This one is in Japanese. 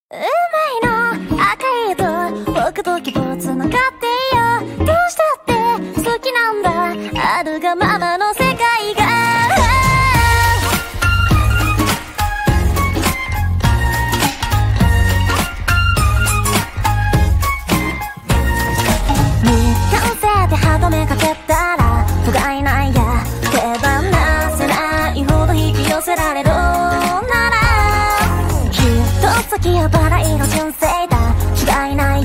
運命の赤い糸僕と希望つながっていよう。どうしたって好きなんだあるがままの世界が。未完成で歯止めかけたら不甲斐ないや手放せないほど引き寄せられるならきっと次はバラ色純正だ違いない